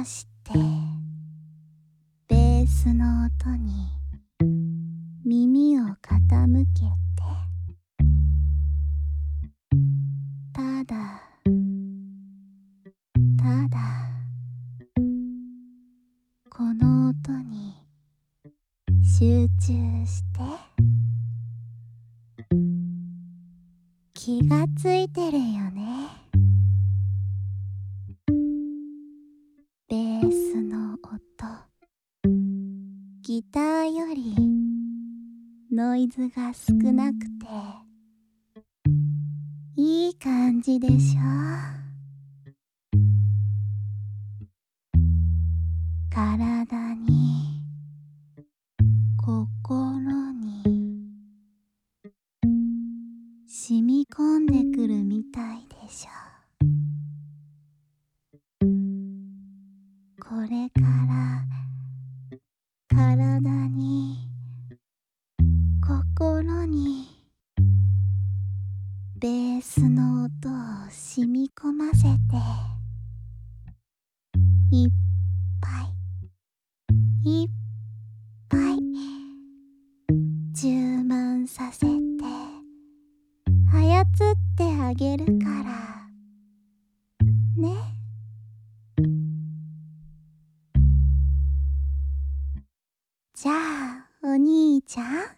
まして、ベースの音に耳を傾けて、ただただこの音に集中して気がついてるよね。ベースの音、ギターよりノイズが少なくていい感じでしょ。体に心に染み込んでくるみたいでしょ。これから体に心にベースの音を染み込ませて、いっぱいいっぱい充満させて操ってあげるからね。じゃあお兄ちゃん、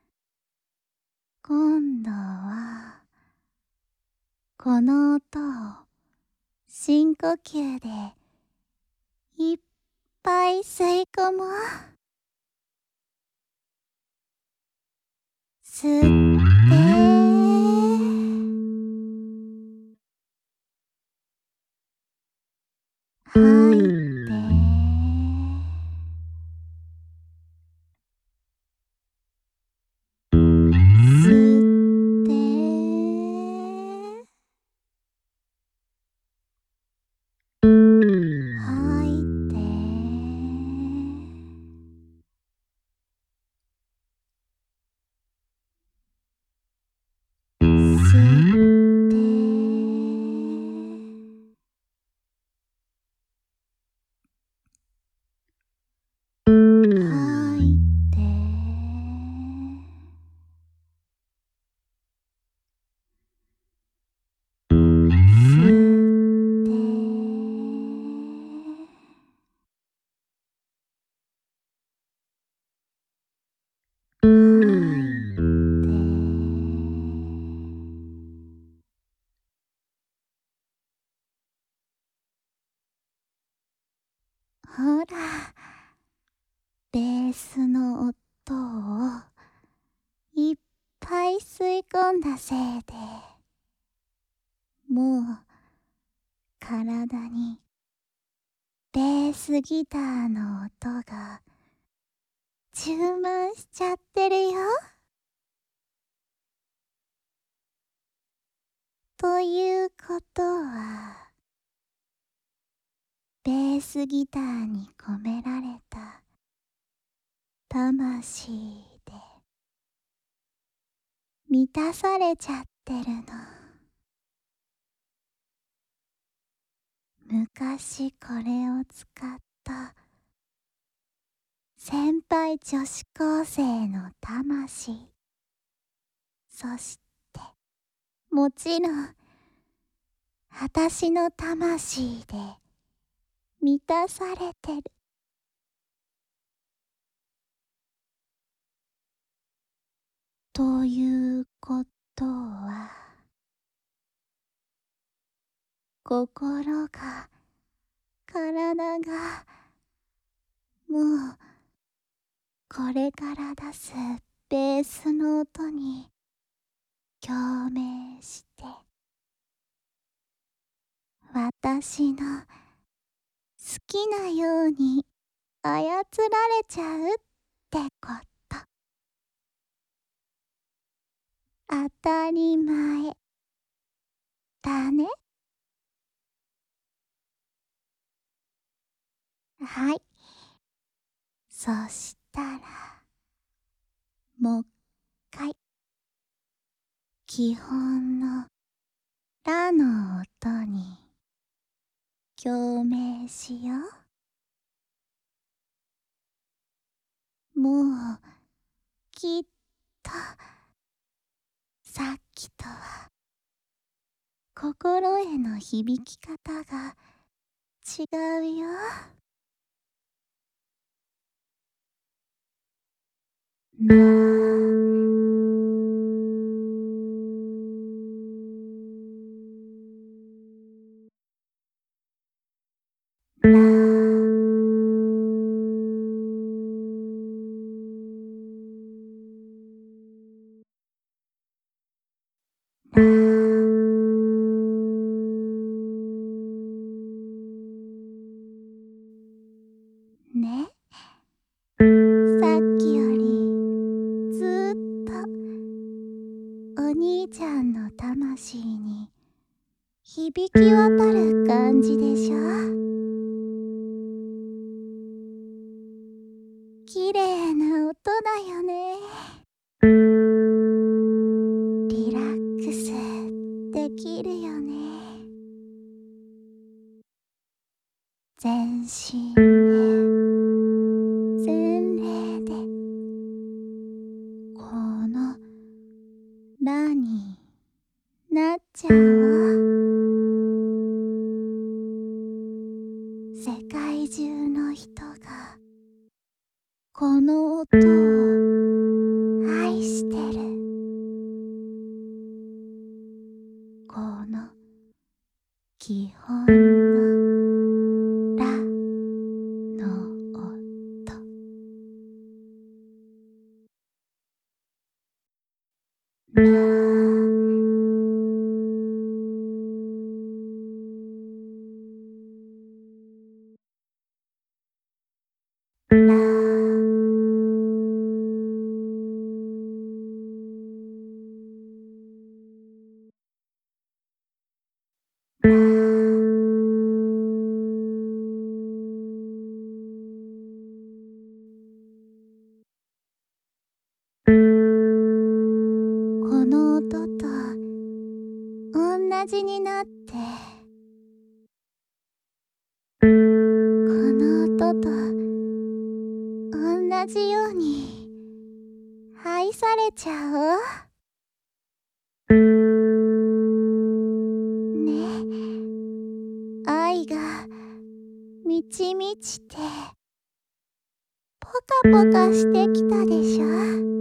今度はこの音を深呼吸でいっぱい吸い込もう。吸って吐いて、吸って吐いて、吸って吐いて、吸って吐いて、ほら、ベースの音をいっぱい吸い込んだせいで、もう体にベースギターの音が充満しちゃってるよ。ということは、ベースギターに込められた魂で満たされちゃってるの。昔これを使った先輩女子高生の魂、そしてもちろん私の魂で満たされてる。ということは、心が体がもうこれから出すベースの音に共鳴して、私の好きなように操られちゃうってこと。当たり前だね。はい。そしたらもう一回基本のラの音に共鳴しよう。 もうきっとさっきとは心への響き方が違うよ。なななね、さっきよりずっとお兄ちゃんの魂に響き渡る感じでしょ。綺麗な音だよね。リラックスできるよね。全身で全霊でこのラになっちゃおう。世界中の人がこの音を愛してる。この基本のラの音。ラララこの音と同じになって、この音と同じように愛されちゃおう。ね、愛が満ち満ちてポカポカしてきたでしょ。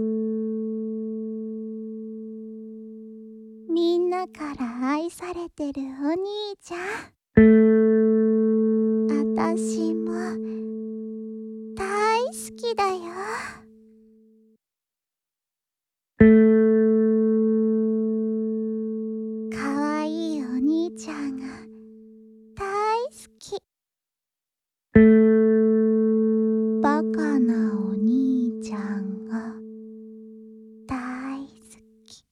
みんなから愛されてるお兄ちゃん。あたしも大好きだよ。かわいいお兄ちゃんが大好き。バカなお兄ちゃんが大好き。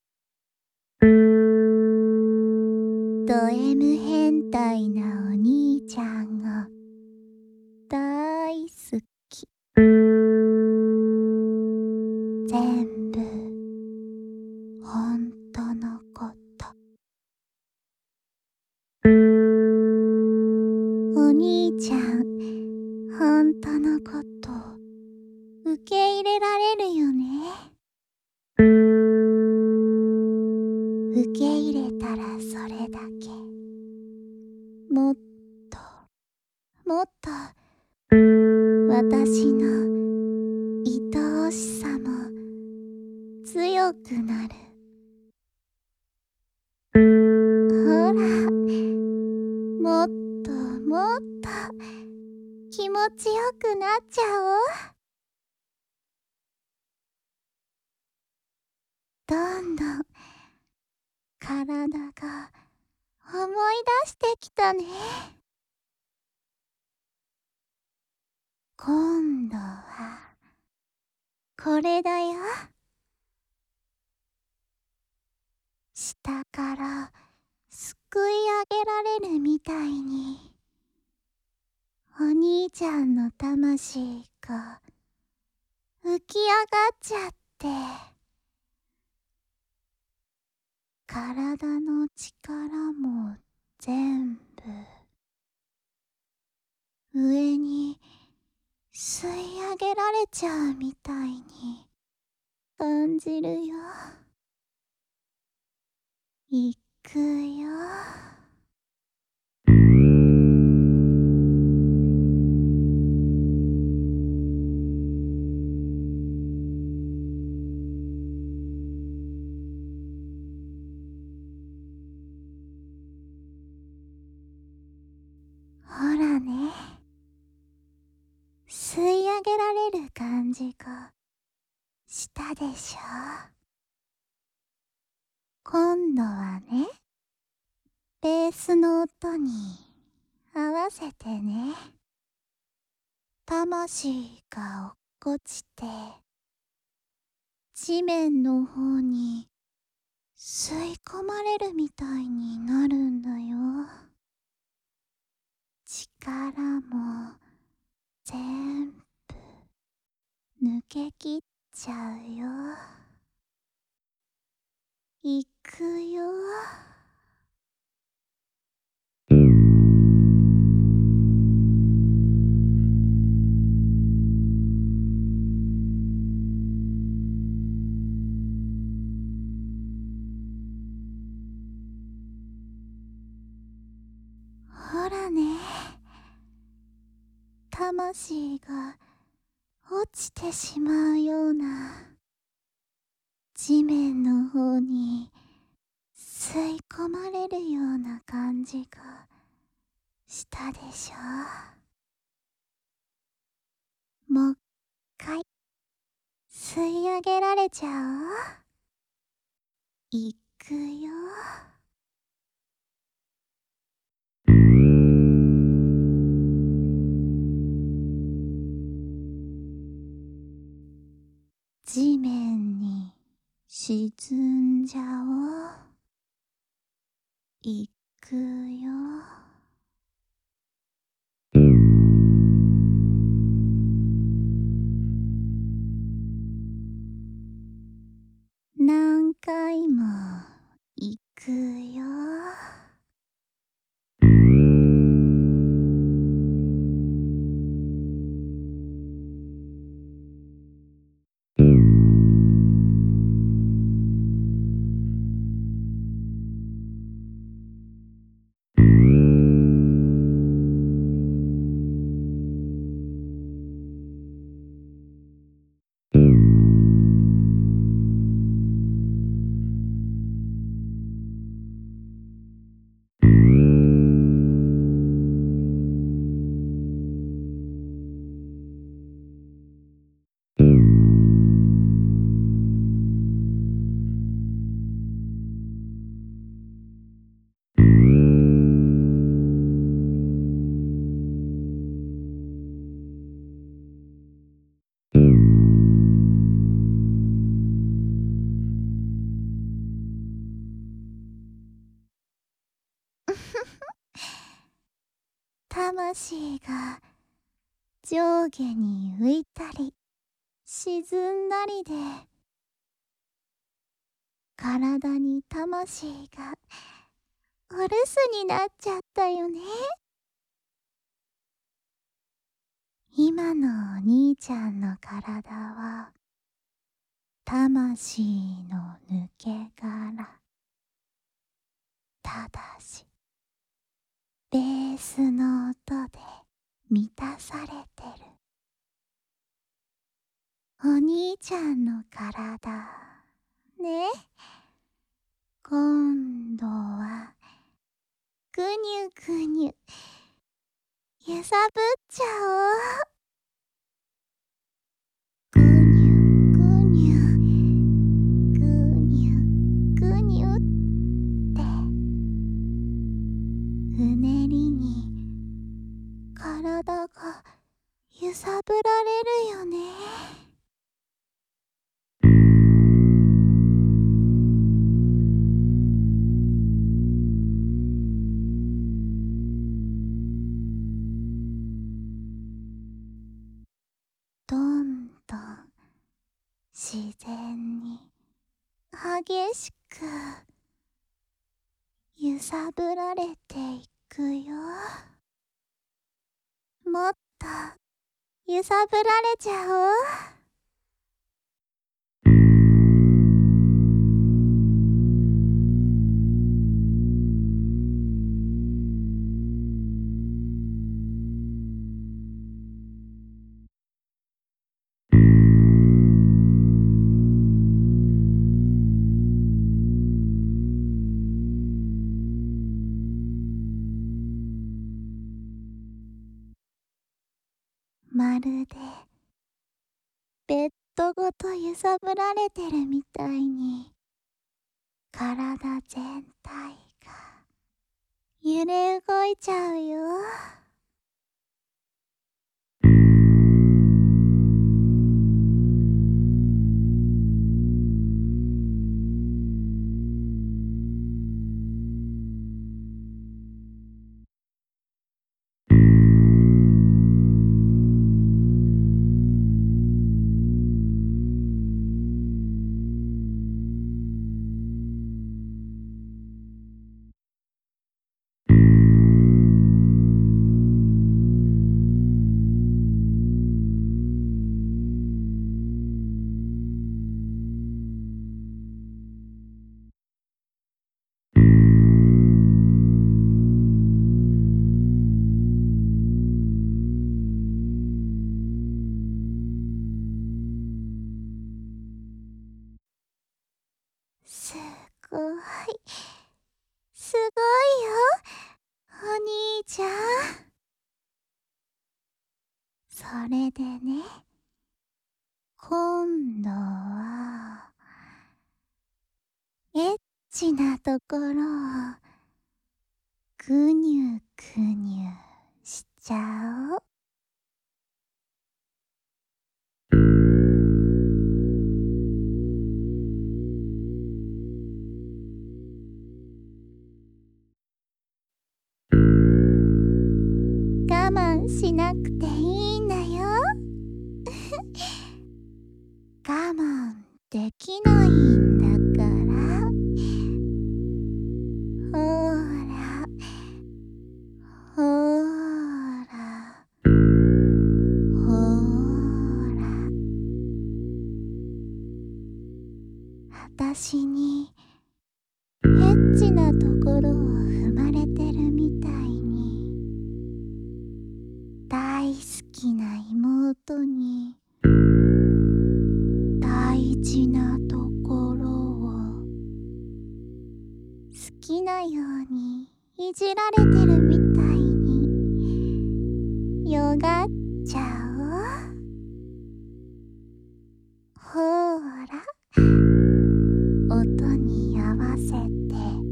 ド M 変態なお兄ちゃんが大好き。全部ほんとのこと。お兄ちゃん、ほんとのこと受け入れられるよね。受け入れたらそれだけ。もっともっと私の愛おしさも強くなる。ほら、もっともっと気持ちよくなっちゃおう。どんどん体が思い出してきたね。今度はこれだよ。下からすくい上げられるみたいにお兄ちゃんの魂が浮き上がっちゃって、体の力も全部上に吸い上げられちゃうみたいに感じるよ。いくよ。ほらね、吸い上げられる感じがしたでしょ。今度はね、ベースの音に合わせてね、魂が落っこちて地面の方に吸い込まれるみたいになるんだよ。力も全部抜けきっちゃうよ。いくよ。ほらね、魂が落ちてしまうような地面の方に吸い込まれるような感じがしたでしょ。もう一回吸い上げられちゃおう。いくよ。地面に沈んじゃおう。いくよ。何回もいくよ。魂が上下に浮いたり沈んだりで、体に魂がお留守になっちゃったよね。今のお兄ちゃんの体は魂の抜け殻。ただしベースの音で満たされてる。お兄ちゃんの体ね。今度はぐにゅぐにゅ揺さぶっちゃおう。ぐにゅぐにゅぐにゅぐにゅってうねりに体が揺さぶられるよね。どんどん自然に激しく揺さぶられていくよ。もっと揺さぶられちゃおう。まるでベッドごと揺さぶられてるみたいに、体全体が揺れ動いちゃうよ。すごい、すごいよ、お兄ちゃん。それでね、今度はエッチなところをぐにゅぐにゅしちゃおう。我慢しなくていいんだよ。我慢できないんだから。ほら、ほら、ほら。あたしにエッチなところを踏まれてるみたいに、大好きな妹に大事なところを好きなようにいじられてるみたいによがっちゃおう。ほら、音に合わせて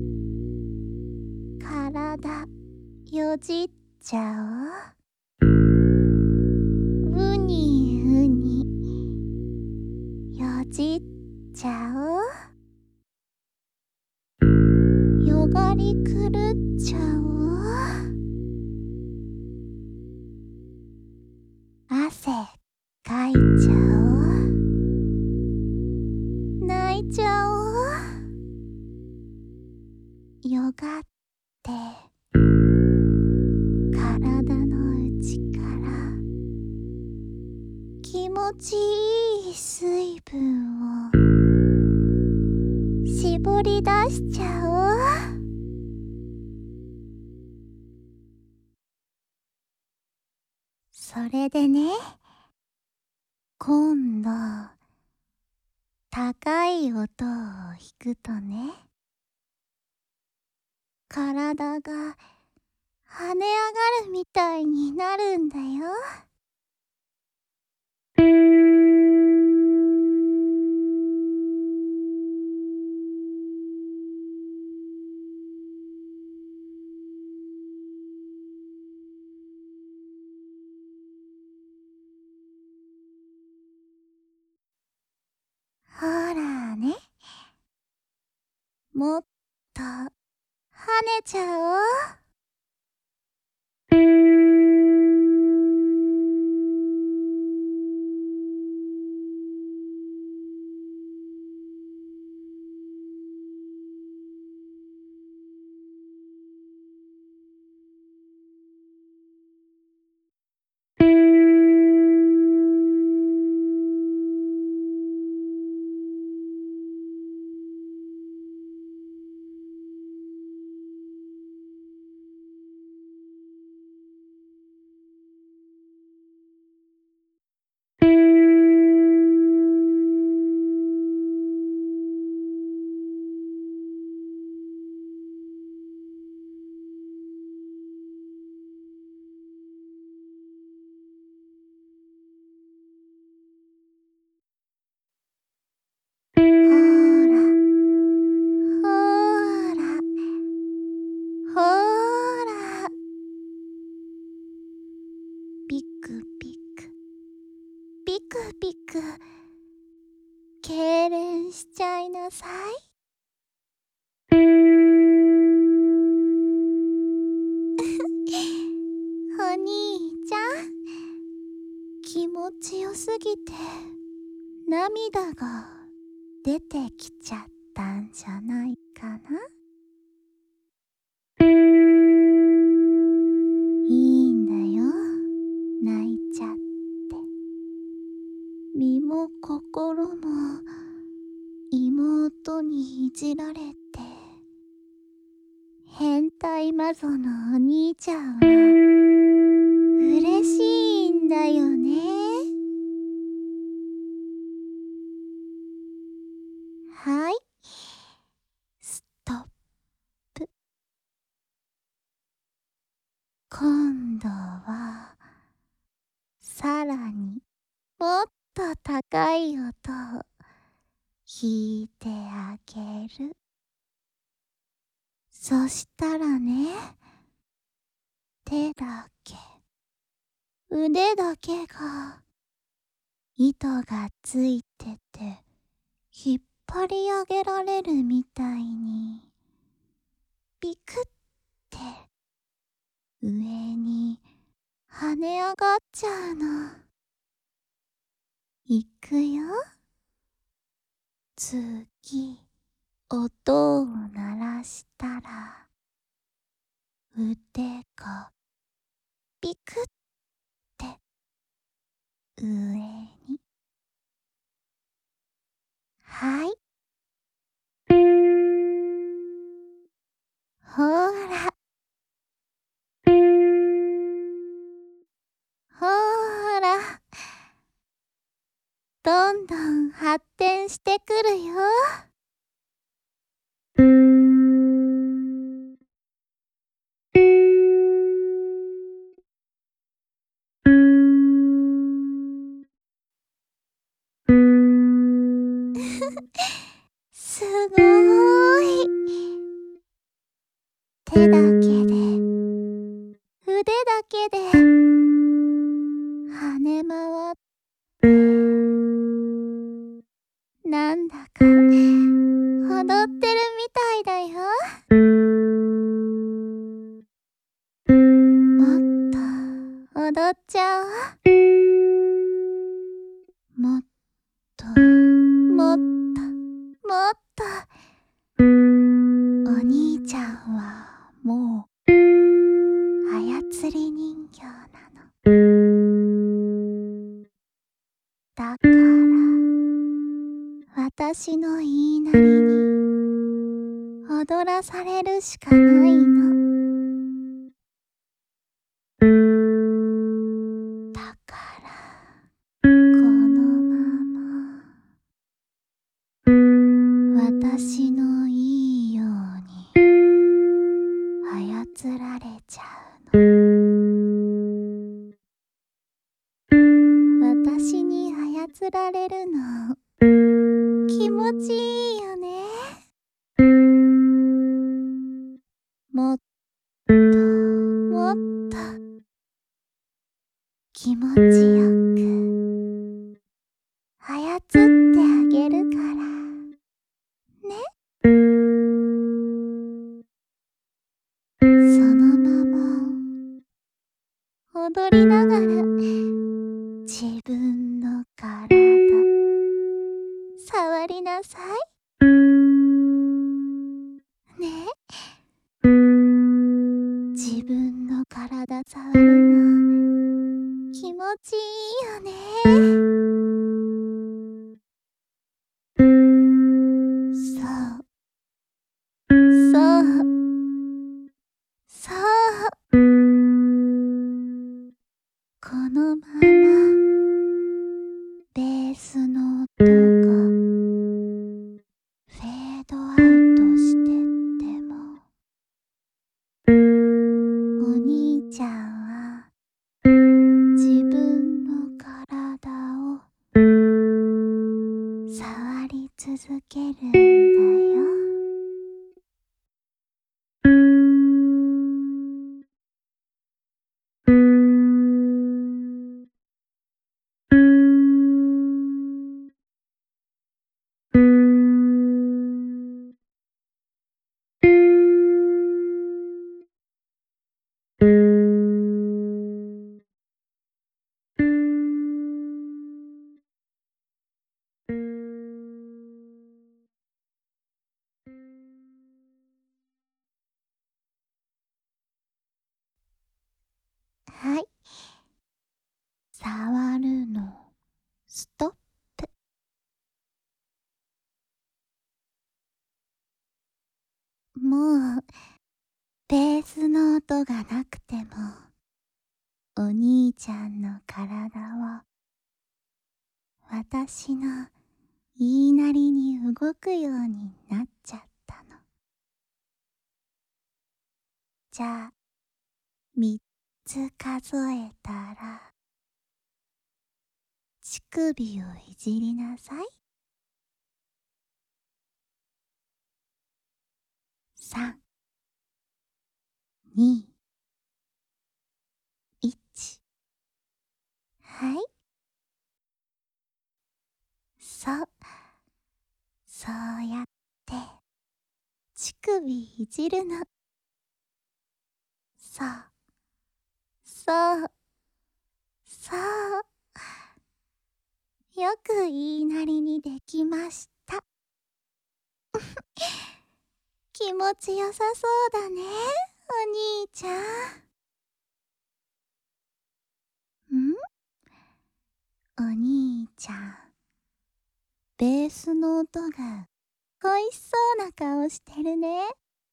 体よじっちゃおう。うにうによじっちゃおう。よがりくるっちゃおう。汗かいちゃおう。泣いちゃおう。よがって体の内から気持ちいい水分を絞り出しちゃおう。それでね、今度高い音を弾くとね、体が跳ね上がるみたいになるんだよ。ほらね、もっと跳ねちゃおう。 クピク痙攣しちゃいなさい。お兄ちゃん、気持ちよすぎて涙が出てきちゃったんじゃないかな。いいんだよ、泣いちゃって。身も心も妹にいじられて、変態マゾのお兄ちゃんは嬉しいんだよね。はい、ストップ。今度はさらにもっと高い音を弾いてあげる。そしたらね、手だけ腕だけが糸がついてて引っ張り上げられるみたいにピクって上に跳ね上がっちゃうの。いくよ。次、音を鳴らしたら腕がピクって上に。はい。ほら。ほら。どんどん発展してくるよ。すごーい。手だけで、腕だけで、跳ね回って、なんだか踊ってるみたいだよ。もっと踊っちゃおう。もっと、もっと、もっと。お兄ちゃんはもう操り人形なの。だから私の言いなりに踊らされるしかないの。だからこのまま私のいいように操られちゃうの。私に操られるの気持ちいいよね。もっともっと気持ちよく操ってあげるからね。そのまま踊りながら自分の体触りなさいね。自分の体触るの気持ちいいよね。そうそうそう。このままベースの音がフェードアウトしてってもお兄ちゃんは自分の体を触り続けるんだよ。 ストップ。もうベースの音がなくてもお兄ちゃんの体を私の言いなりに動くようになっちゃったの。じゃあ3つ数えたら乳首をいじりなさい。3、2、1。はい。そうやって乳首いじるの。そうそうそう。よく言いなりにできました。気持ちよさそうだね、お兄ちゃん。お兄ちゃん、ベースの音が恋しそうな顔してるね。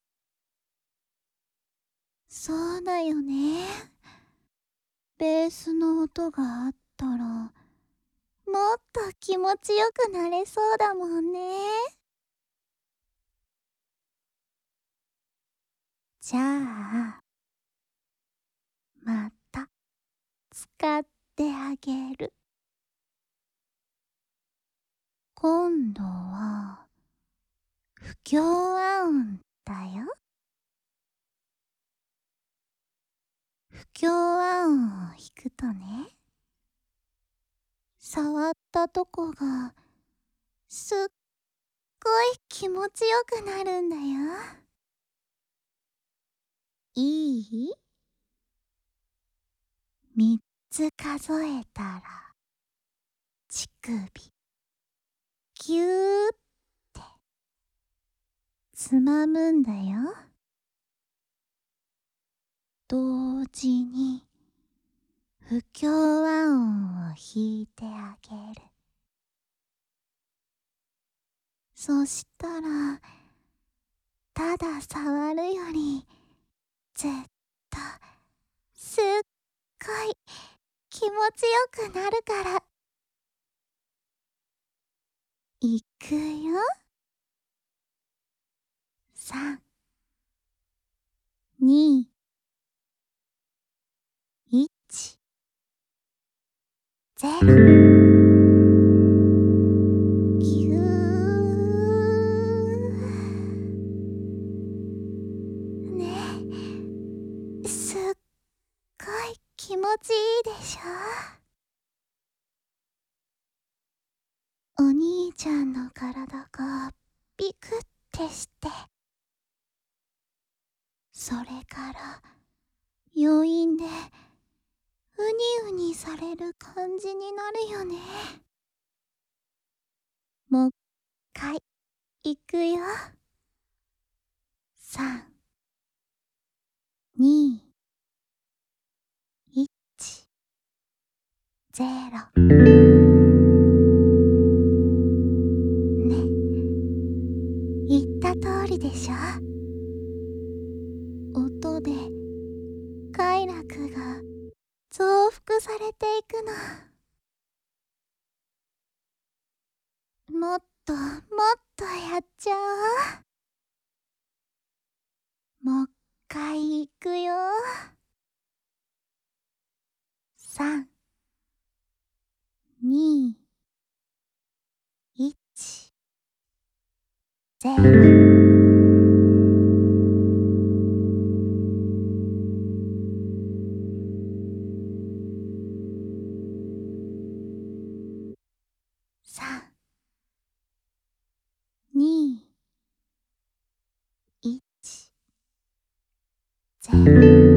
そうだよね。ベースの音があったらもっと気持ちよくなれそうだもんね。じゃあまた使ってあげる。今度は不協和音だよ。不協和音を弾くとね、触ったとこがすっごい気持ちよくなるんだよ。いい？ 3 つ数えたら乳首ぎゅーってつまむんだよ。同時に不協和音を弾いてあげる。そしたらただ触るよりずっとすっごい気持ちよくなるから。いくよ。3、2、1、0。ぎゅーね、すっごい気持ちいいでしょ。お兄ちゃんの体がビクってして、それから余韻でうにうにされる感じになるよね。もう一回いくよ。3、2、1、0。ね、言った通りでしょ。音で快楽が増幅されていくの。もっともっとやっちゃおう。もう一回いくよ。3、2、1、0。3、2、1、0。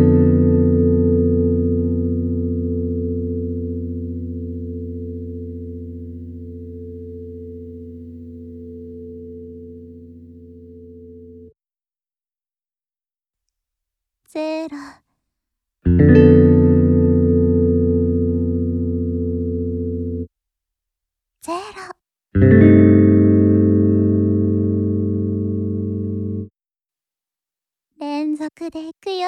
連続でいくよ。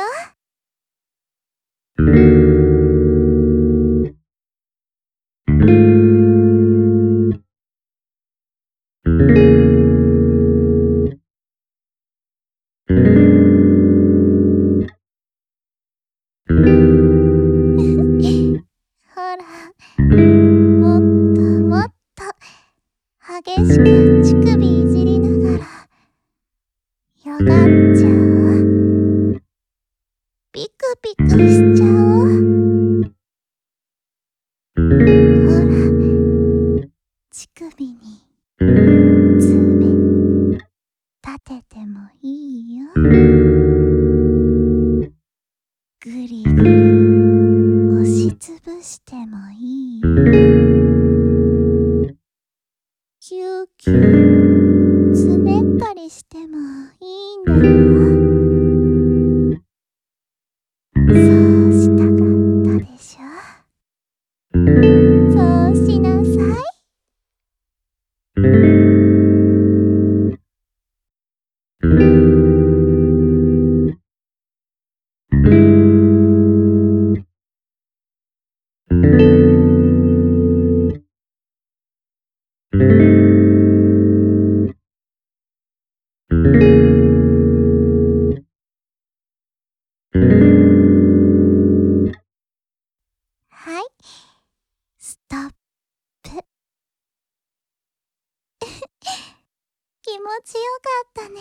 ほら、もっともっと激しく乳首いじりながらよがっちゃお。ピクピクしちゃお。ほら、乳首に爪立ててもいいよ。ぐりぐり押しつぶしてもいいよ。キューキューつねったりしてもいいんだよ。そうしたかったでしょ。そうしなさい。はい、ストップ。気持ちよかったね。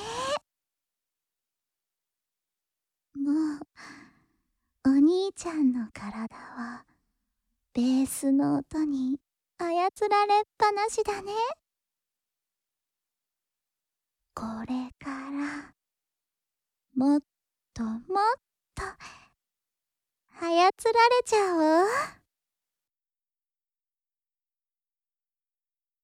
もうお兄ちゃんの体はベースの音に操られっぱなしだね。これからもっともっと操られちゃおう。